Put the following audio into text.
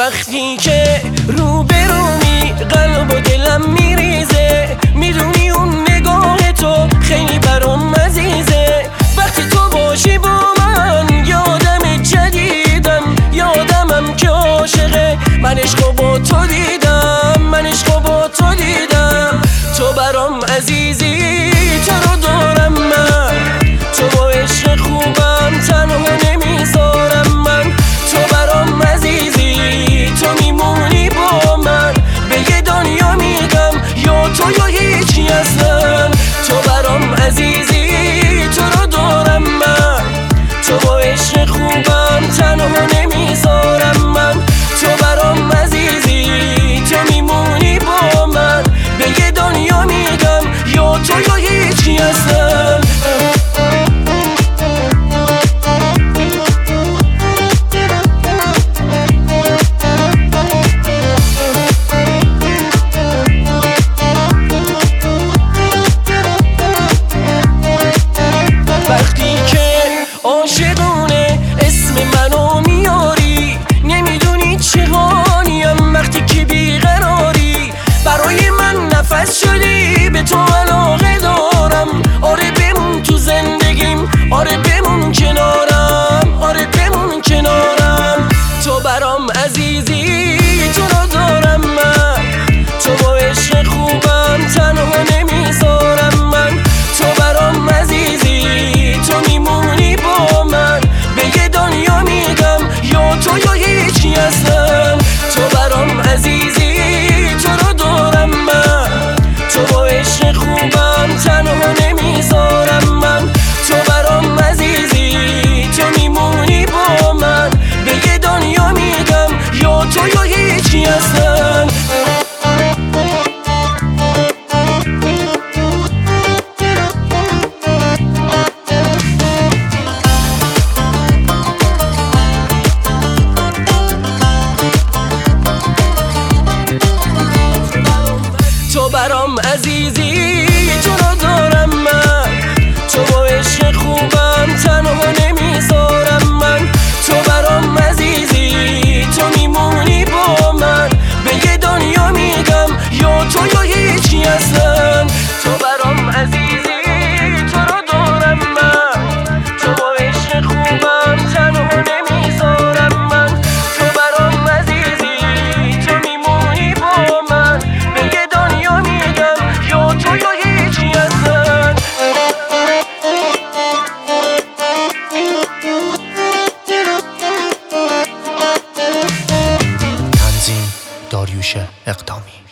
وقتی که روبرومی قلب و دلم میریزه، میدونی اون نگاه تو خیلی برام عزیزه. وقتی تو باشی با من یادم جدیدم، یادمم که عاشقه. من عشقو با تو دیدم، من عشقو با تو دیدم. تو برام عزیزی، تو رو دارم من، تو با عشق خوبم تنها نمیذارم من. تو برام عزیزی، تو میمونی با من، به یه دنیا میگم یا تو یا هیچی اصلا. تو برام عزیزی، تو رو دارم من، تو با عشق خوبم تنها نمیذارم من. تو برام عزیزی، تو میمونی با من، به یه دنیا میگم یا تو یا هیچی اصلا. وقتی که عاشقونه اسم منو میاری، نمیدونی چه حالیم. وقتی که بیقراری برای من نفس شدی، به تو علاقه دارم. آره بمون تو زندگیم، آره بمون کنارم، آره بمون کنارم. تو برام عزیزی، تو رو دارم من، تو با عشق خوبم تنها نمیذارم من. تو برام عزیزی، تو میمونی با من، به یه دنیا میگم یا تو یا هیچی اصلا. تو برام عزیزی، تو رو دارم من، تو با عشق خوبم تنها نمیذارم من. تو برام عزیزی، تو میمونی با من، به یه دنیا میگم یا تو یا هیچی اصلا. تو برام عزیزی، تو رو دارم من، تو با عشق خوبم تنها نمیذارم من. تو برام عزیزی، تو میمونی با من، به یه دنیا میگم یا تو یا هیچی اصلا. تو برام عزیزی، تو رو دارم من، تو با عشق خوبم تنها نمیذارم من. تو برام عزیزی، تو میمونی با من، به یه دنیا میگم یا تو یا هیچی اصلا. تنظیم داریوش اقدامی.